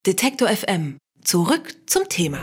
Detektor FM. Zurück zum Thema.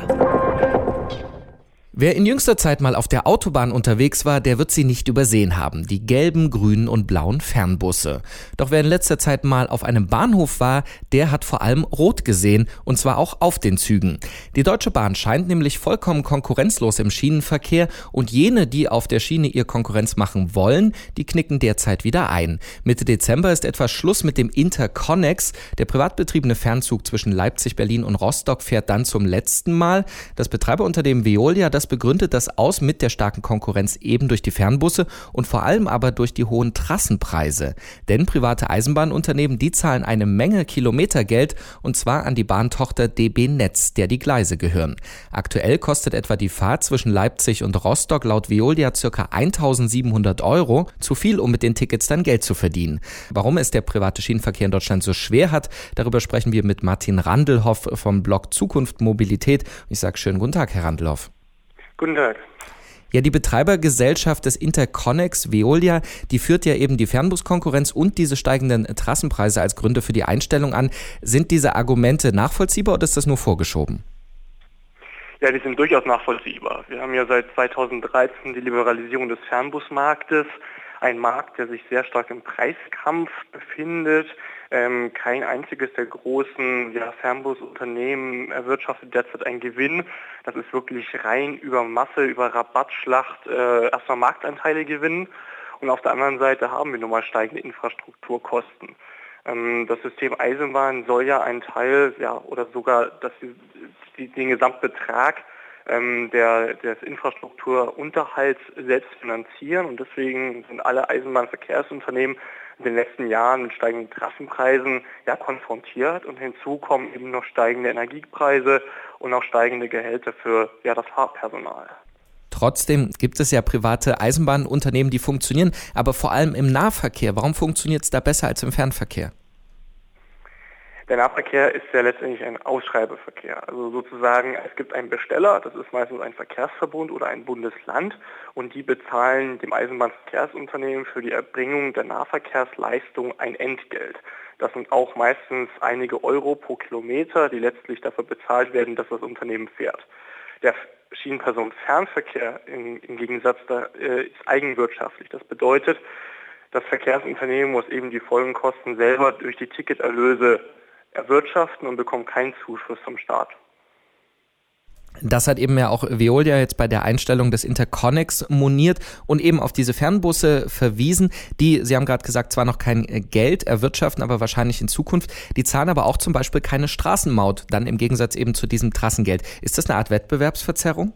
Wer in jüngster Zeit mal auf der Autobahn unterwegs war, der wird sie nicht übersehen haben. Die gelben, grünen und blauen Fernbusse. Doch wer in letzter Zeit mal auf einem Bahnhof war, der hat vor allem rot gesehen, und zwar auch auf den Zügen. Die Deutsche Bahn scheint nämlich vollkommen konkurrenzlos im Schienenverkehr, und jene, die auf der Schiene ihr Konkurrenz machen wollen, die knicken derzeit wieder ein. Mitte Dezember ist etwa Schluss mit dem Interconnex. Der privat betriebene Fernzug zwischen Leipzig, Berlin und Rostock fährt dann zum letzten Mal. Das Betreiberunternehmen Veolia, das begründet das aus mit der starken Konkurrenz eben durch die Fernbusse und vor allem aber durch die hohen Trassenpreise. Denn private Eisenbahnunternehmen, die zahlen eine Menge Kilometergeld, und zwar an die Bahntochter DB Netz, der die Gleise gehören. Aktuell kostet etwa die Fahrt zwischen Leipzig und Rostock laut Veolia ca. 1.700 €. Zu viel, um mit den Tickets dann Geld zu verdienen. Warum es der private Schienenverkehr in Deutschland so schwer hat, darüber sprechen wir mit Martin Randelhoff vom Blog Zukunft Mobilität. Ich sage schönen guten Tag, Herr Randelhoff. Guten Tag. Ja, die Betreibergesellschaft des Interconnex, Veolia, die führt ja eben die Fernbuskonkurrenz und diese steigenden Trassenpreise als Gründe für die Einstellung an. Sind diese Argumente nachvollziehbar oder ist das nur vorgeschoben? Ja, die sind durchaus nachvollziehbar. Wir haben ja seit 2013 die Liberalisierung des Fernbusmarktes. Ein Markt, der sich sehr stark im Preiskampf befindet. Kein einziges der großen Fernbusunternehmen erwirtschaftet derzeit einen Gewinn. Das ist wirklich rein über Masse, über Rabattschlacht erstmal Marktanteile gewinnen. Und auf der anderen Seite haben wir nun mal steigende Infrastrukturkosten. Das System Eisenbahn soll ja einen Teil, oder sogar den Gesamtbetrag des Infrastrukturunterhalts selbst finanzieren, und deswegen sind alle Eisenbahnverkehrsunternehmen in den letzten Jahren mit steigenden Trassenpreisen konfrontiert, und hinzu kommen eben noch steigende Energiepreise und auch steigende Gehälter für das Fahrpersonal. Trotzdem gibt es ja private Eisenbahnunternehmen, die funktionieren, aber vor allem im Nahverkehr. Warum funktioniert es da besser als im Fernverkehr? Der Nahverkehr ist ja letztendlich ein Ausschreibeverkehr. Also sozusagen, es gibt einen Besteller, das ist meistens ein Verkehrsverbund oder ein Bundesland, und die bezahlen dem Eisenbahnverkehrsunternehmen für die Erbringung der Nahverkehrsleistung ein Entgelt. Das sind auch meistens einige Euro pro Kilometer, die letztlich dafür bezahlt werden, dass das Unternehmen fährt. Der Schienenpersonenfernverkehr im Gegensatz ist eigenwirtschaftlich. Das bedeutet, das Verkehrsunternehmen muss eben die vollen Kosten selber durch die Ticketerlöse erwirtschaften und bekommt keinen Zuschuss vom Staat. Das hat eben ja auch Veolia jetzt bei der Einstellung des Interconnex moniert und eben auf diese Fernbusse verwiesen, die, Sie haben gerade gesagt, zwar noch kein Geld erwirtschaften, aber wahrscheinlich in Zukunft. Die zahlen aber auch zum Beispiel keine Straßenmaut, dann im Gegensatz eben zu diesem Trassengeld. Ist das eine Art Wettbewerbsverzerrung?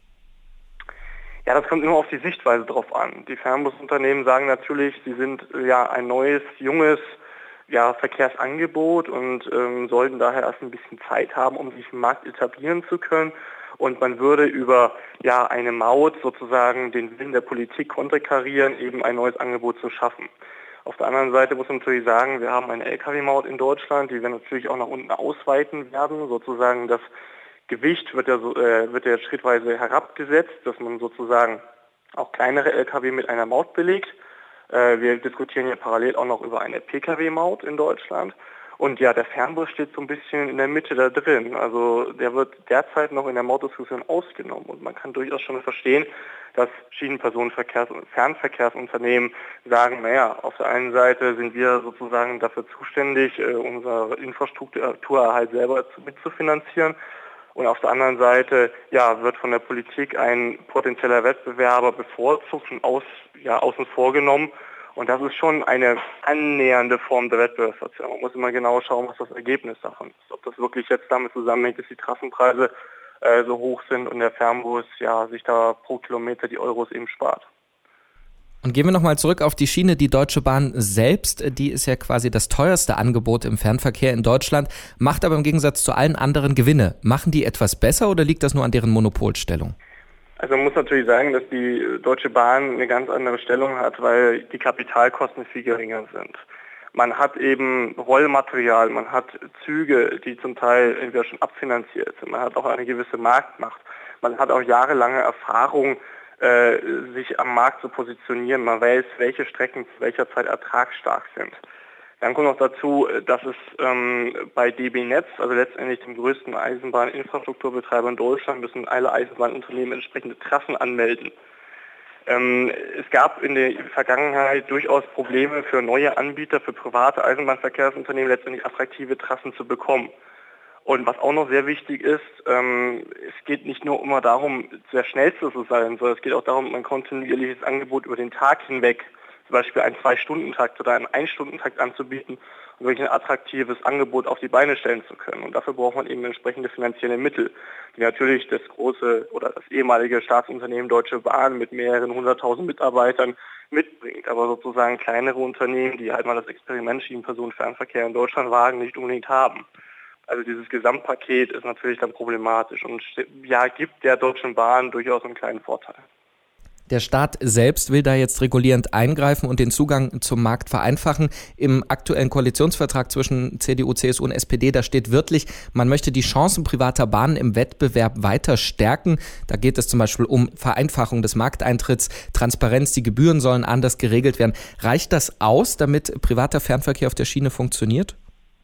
Ja, das kommt nur auf die Sichtweise drauf an. Die Fernbusunternehmen sagen natürlich, sie sind ein neues, junges Verkehrsangebot und sollten daher erst ein bisschen Zeit haben, um sich im Markt etablieren zu können. Und man würde über eine Maut sozusagen den Willen der Politik konterkarieren, eben ein neues Angebot zu schaffen. Auf der anderen Seite muss man natürlich sagen, wir haben eine Lkw-Maut in Deutschland, die wir natürlich auch nach unten ausweiten werden. Sozusagen das Gewicht wird ja schrittweise herabgesetzt, dass man sozusagen auch kleinere Lkw mit einer Maut belegt. Wir diskutieren ja parallel auch noch über eine Pkw-Maut in Deutschland. Und der Fernbus steht so ein bisschen in der Mitte da drin. Also der wird derzeit noch in der Mautdiskussion ausgenommen. Und man kann durchaus schon verstehen, dass Schienenpersonenverkehrs- und Fernverkehrsunternehmen sagen, auf der einen Seite sind wir sozusagen dafür zuständig, unsere Infrastrukturerhalt selber mitzufinanzieren. Und auf der anderen Seite wird von der Politik ein potenzieller Wettbewerber bevorzugt und außen vor genommen. Und das ist schon eine annähernde Form der Wettbewerbsverzerrung. Man muss immer genau schauen, was das Ergebnis davon ist. Ob das wirklich jetzt damit zusammenhängt, dass die Trassenpreise so hoch sind und der Fernbus sich da pro Kilometer die Euros eben spart. Und gehen wir nochmal zurück auf die Schiene. Die Deutsche Bahn selbst, die ist ja quasi das teuerste Angebot im Fernverkehr in Deutschland, macht aber im Gegensatz zu allen anderen Gewinne. Machen die etwas besser oder liegt das nur an deren Monopolstellung? Also man muss natürlich sagen, dass die Deutsche Bahn eine ganz andere Stellung hat, weil die Kapitalkosten viel geringer sind. Man hat eben Rollmaterial, man hat Züge, die zum Teil entweder schon abfinanziert sind, man hat auch eine gewisse Marktmacht, man hat auch jahrelange Erfahrung, sich am Markt zu positionieren, man weiß, welche Strecken zu welcher Zeit ertragsstark sind. Dann kommt noch dazu, dass es bei DB Netz, also letztendlich dem größten Eisenbahninfrastrukturbetreiber in Deutschland, müssen alle Eisenbahnunternehmen entsprechende Trassen anmelden. Es gab in der Vergangenheit durchaus Probleme für neue Anbieter, für private Eisenbahnverkehrsunternehmen letztendlich attraktive Trassen zu bekommen. Und was auch noch sehr wichtig ist, es geht nicht nur immer darum, der Schnellste zu sein, sondern es geht auch darum, ein kontinuierliches Angebot über den Tag hinweg, zum Beispiel einen 2-Stunden-Takt oder einen 1-Stunden-Takt anzubieten und wirklich ein attraktives Angebot auf die Beine stellen zu können. Und dafür braucht man eben entsprechende finanzielle Mittel, die natürlich das große oder das ehemalige Staatsunternehmen Deutsche Bahn mit mehreren 100.000 Mitarbeitern mitbringt. Aber sozusagen kleinere Unternehmen, die halt mal das Experiment Schienenpersonenfernverkehr in Deutschland wagen, nicht unbedingt haben. Also dieses Gesamtpaket ist natürlich dann problematisch und ja, gibt der Deutschen Bahn durchaus einen kleinen Vorteil. Der Staat selbst will da jetzt regulierend eingreifen und den Zugang zum Markt vereinfachen. Im aktuellen Koalitionsvertrag zwischen CDU, CSU und SPD, da steht wörtlich, man möchte die Chancen privater Bahnen im Wettbewerb weiter stärken. Da geht es zum Beispiel um Vereinfachung des Markteintritts, Transparenz, die Gebühren sollen anders geregelt werden. Reicht das aus, damit privater Fernverkehr auf der Schiene funktioniert?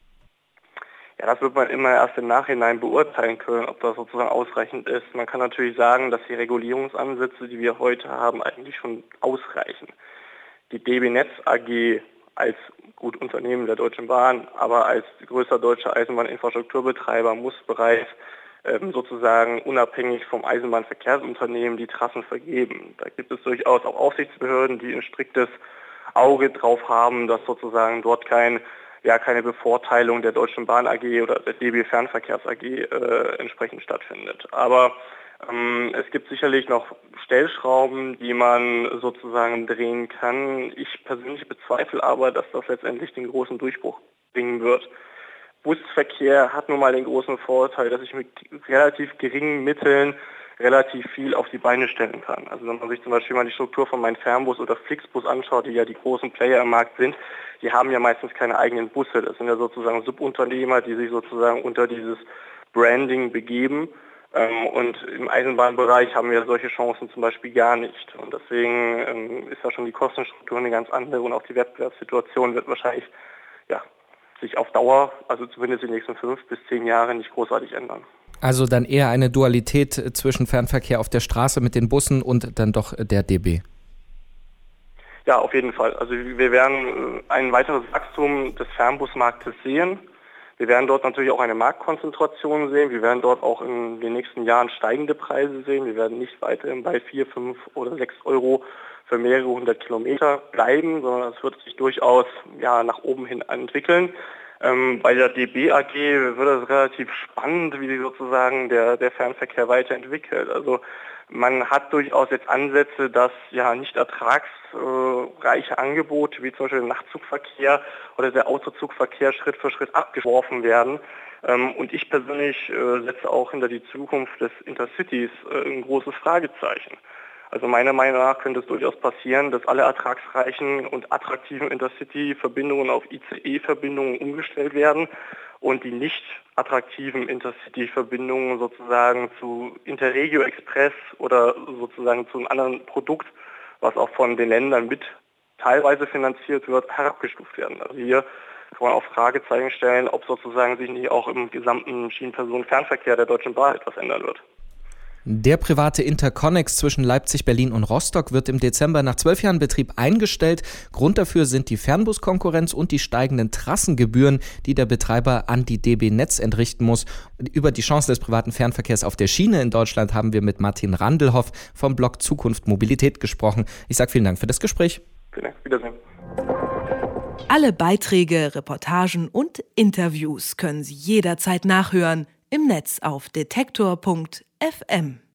Ja, das wird man immer erst im Nachhinein beurteilen können, ob das sozusagen ausreichend ist. Man kann natürlich sagen, dass die Regulierungsansätze, die wir heute haben, eigentlich schon ausreichen. Die DB Netz AG als gut Unternehmen der Deutschen Bahn, aber als größter deutscher Eisenbahninfrastrukturbetreiber muss bereits sozusagen unabhängig vom Eisenbahnverkehrsunternehmen die Trassen vergeben. Da gibt es durchaus auch Aufsichtsbehörden, die ein striktes Auge drauf haben, dass sozusagen dort keine Bevorteilung der Deutschen Bahn AG oder der DB Fernverkehrs AG entsprechend stattfindet. Aber es gibt sicherlich noch Stellschrauben, die man sozusagen drehen kann. Ich persönlich bezweifle aber, dass das letztendlich den großen Durchbruch bringen wird. Busverkehr hat nun mal den großen Vorteil, dass ich mit relativ geringen Mitteln relativ viel auf die Beine stellen kann. Also wenn man sich zum Beispiel mal die Struktur von Mein Fernbus oder Flixbus anschaut, die ja die großen Player im Markt sind, die haben ja meistens keine eigenen Busse. Das sind ja sozusagen Subunternehmer, die sich sozusagen unter dieses Branding begeben. Und im Eisenbahnbereich haben wir solche Chancen zum Beispiel gar nicht. Und deswegen ist da schon die Kostenstruktur eine ganz andere und auch die Wettbewerbssituation wird wahrscheinlich sich auf Dauer, also zumindest in den nächsten 5 bis 10 Jahren, nicht großartig ändern. Also dann eher eine Dualität zwischen Fernverkehr auf der Straße mit den Bussen und dann doch der DB. Ja, auf jeden Fall. Also wir werden ein weiteres Wachstum des Fernbusmarktes sehen. Wir werden dort natürlich auch eine Marktkonzentration sehen. Wir werden dort auch in den nächsten Jahren steigende Preise sehen. Wir werden nicht weiterhin bei 4, 5 oder 6 Euro für mehrere 100 Kilometer bleiben, sondern es wird sich durchaus nach oben hin entwickeln. Bei der DB AG wird es relativ spannend, wie sich sozusagen der Fernverkehr weiterentwickelt. Also man hat durchaus jetzt Ansätze, dass nicht ertragsreiche Angebote wie zum Beispiel der Nachtzugverkehr oder der Autozugverkehr Schritt für Schritt abgeworfen werden. Und ich persönlich setze auch hinter die Zukunft des Intercities ein großes Fragezeichen. Also meiner Meinung nach könnte es durchaus passieren, dass alle ertragsreichen und attraktiven Intercity-Verbindungen auf ICE-Verbindungen umgestellt werden und die nicht attraktiven Intercity-Verbindungen sozusagen zu Interregio Express oder sozusagen zu einem anderen Produkt, was auch von den Ländern mit teilweise finanziert wird, herabgestuft werden. Also hier kann man auch Fragezeichen stellen, ob sozusagen sich nicht auch im gesamten Schienenpersonenfernverkehr der Deutschen Bahn etwas ändern wird. Der private Interconnex zwischen Leipzig, Berlin und Rostock wird im Dezember nach 12 Jahren Betrieb eingestellt. Grund dafür sind die Fernbuskonkurrenz und die steigenden Trassengebühren, die der Betreiber an die DB Netz entrichten muss. Über die Chancen des privaten Fernverkehrs auf der Schiene in Deutschland haben wir mit Martin Randelhoff vom Blog Zukunft Mobilität gesprochen. Ich sage vielen Dank für das Gespräch. Vielen Dank. Wiedersehen. Alle Beiträge, Reportagen und Interviews können Sie jederzeit nachhören im Netz auf detektor.fm.